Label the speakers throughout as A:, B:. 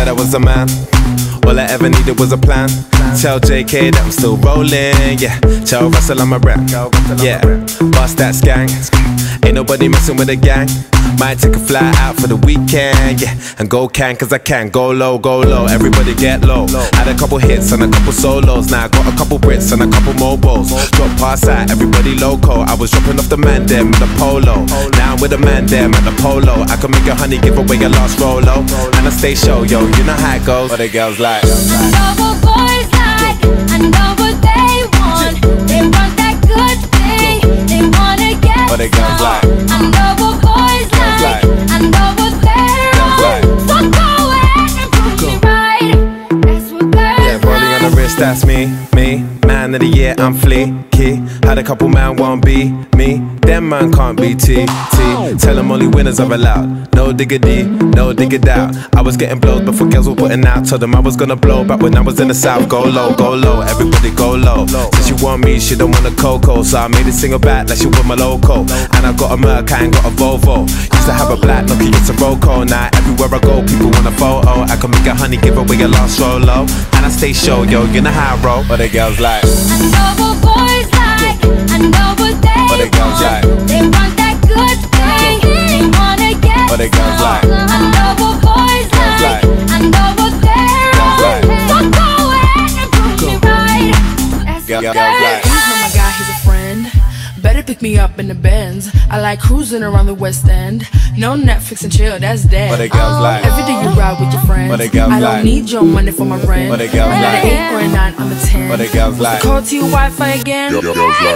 A: I was a man. All I ever needed was a plan. Tell JK that I'm still rolling, yeah. Tell Russell I'm a rap, yeah. Bust that skank. Ain't nobody messing with a gang. Might take a fly out for the weekend, yeah. And go cause I can. Go low, everybody get low. Had a couple hits and a couple solos. Now I got a couple Brits and a couple mobiles. Drop pass out, everybody loco. I was dropping off the man them at the polo. Now I'm with the man them at the polo. I can make a honey give away your last rolo. And I stay show, yo, you know how it goes. What the girls like?
B: I know what boys like, I know what they want. They want that good thing, they wanna get
A: what the girls like?
B: I know what boys like, I know what they're on. So go ahead and prove me right. That's what girls
A: yeah, rolling on the wrist, that's me. Man of the year, I'm fleeky. Had a couple man won't be me. Them man can't be T. Tell them only winners are allowed. No diggity, no dig doubt. I was getting blows before girls were putting out. Told them I was gonna blow back when I was in the south. Go low, everybody go low. Since you want me, she don't want a cocoa. So I made it single back like she was my loco. And I got a Merc, I ain't got a Volvo. Used to have a black Nokia, it's a Roco. Now everywhere I go, people want a photo. I can make a honey, give away your last solo. And I stay show, yo, you know how I roll. What the girls like?
B: I know what boys like, I know what they
A: girls
B: want.
A: like?
B: They want that good thing, they wanna get
A: What the girls like?
B: I know what boys like, I know what they're on. So go ahead and prove me right. That's what girls like.
C: He's not my guy, he's a friend. Better pick me up in the Benz. I like cruising around the West End. No Netflix and chill, that's dead.
A: What the girls like?
C: Every day you ride with your friends.
A: What the girls
C: I don't
A: like?
C: need your money for my rent.
A: What the girls
C: I'm
A: like?
C: an 8 or a 9, I'm a 10.
A: What the girls like?
C: Call to your Wi-Fi again.
B: I know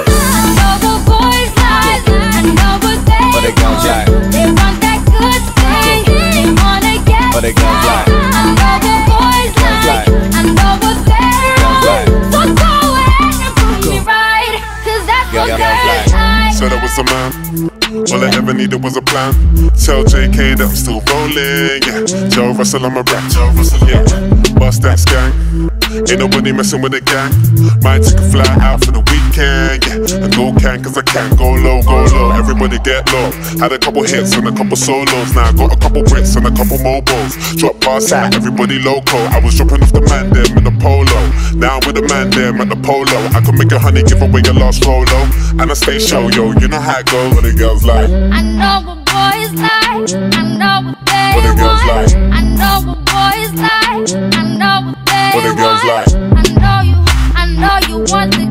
B: what boys like, I know what
A: What the
B: they
A: girls like?
B: want. They want that good thing, they wanna get
A: What the girls like?
B: I know what boys like, I know what they're on. So go ahead and prove me right, 'cause that's what girls like.
D: Said I was a man. All I ever needed was a plan. Tell JK that I'm still rolling, yeah. Tell Russell I'm a rap, yeah. Bust that skank. Ain't nobody messing with a gang. Might take a fly out for the weekend, yeah. And go cause I can. Go low, everybody get low. Had a couple hits and a couple solos. Now I got a couple Brits and a couple mobiles. Drop pass out, everybody loco. I was dropping off the man them in the polo. Now I'm with the man them at the polo. I can make a honey give away your last rolo. And I stay show, yo, you know how it goes. What the girls like?
B: I know what boys like, I know what they
D: What the girls
B: want.
D: like?
B: I know what boys like, I know what they
D: What the girls
B: want.
D: like?
B: I know you want this.